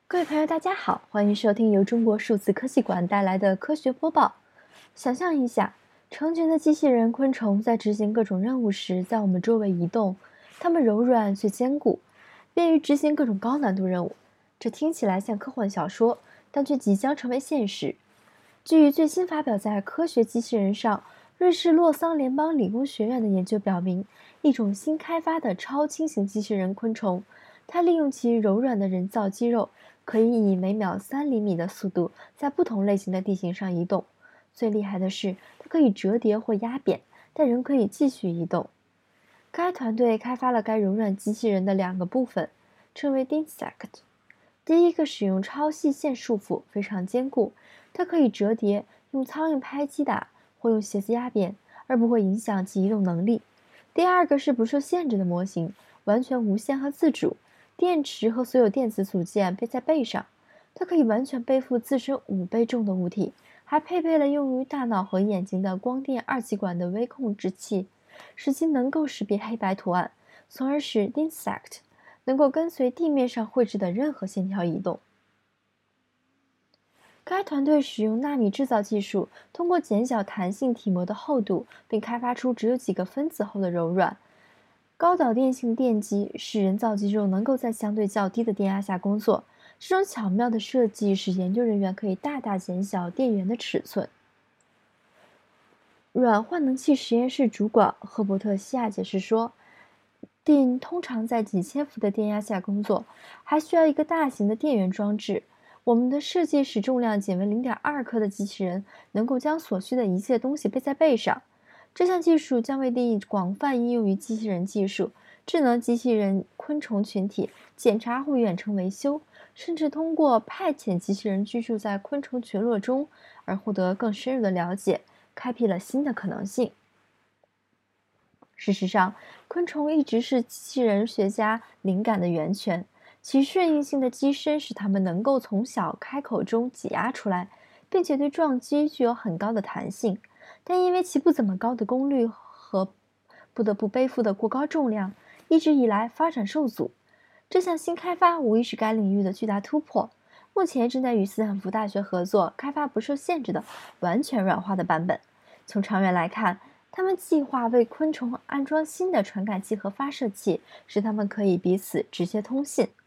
各位朋友，大家好，欢迎收听由中国数字科技馆带来的科学播报。想象一下，成群的机器人、昆虫在执行各种任务时，在我们周围移动，它们柔软却坚固，便于执行各种高难度任务。这听起来像科幻小说，但却即将成为现实。据最新发表在《科学机器人》上，瑞士洛桑联邦理工学院的研究表明，一种新开发的超轻型机器人昆虫，它利用其柔软的人造肌肉，可以以每秒3厘米的速度在不同类型的地形上移动。最厉害的是，它可以折叠或压扁，但仍可以继续移动。该团队开发了该柔软机器人的2个部分，称为 Dissect。第一个使用超细线束缚，非常坚固，它可以折叠，用苍蝇拍击打，或用鞋子压扁，而不会影响其移动能力。第二个是不受限制的模型，完全无线和自主，电池和所有电子组件背在背上，它可以完全背负自身5倍重的物体，还配备了用于大脑和眼睛的光电二极管的微控制器，使其能够识别黑白图案，从而使 Dissect 能够跟随地面上绘制的任何线条移动。该团队使用纳米制造技术，通过减小弹性体膜的厚度，并开发出只有几个分子后的柔软、高导电性电机，使人造肌肉能够在相对较低的电压下工作。这种巧妙的设计使研究人员可以大大减小电源的尺寸。软换能器实验室主管赫伯特·西亚解释说，电通常在几千伏的电压下工作，还需要一个大型的电源装置。我们的设计使重量仅为0.2克的机器人能够将所需的一切东西背在背上。这项技术将被定义广泛应用于机器人技术、智能机器人昆虫群体检查或远程维修，甚至通过派遣机器人居住在昆虫群落中而获得更深入的了解，开辟了新的可能性。事实上，昆虫一直是机器人学家灵感的源泉。其顺应性的机身使它们能够从小开口中挤压出来，并且对撞击具有很高的弹性。但因为其不怎么高的功率和不得不背负的过高重量，一直以来发展受阻。这项新开发无疑是该领域的巨大突破。目前正在与斯坦福大学合作，开发不受限制的完全软化的版本。从长远来看，他们计划为昆虫安装新的传感器和发射器，使它们可以彼此直接通信。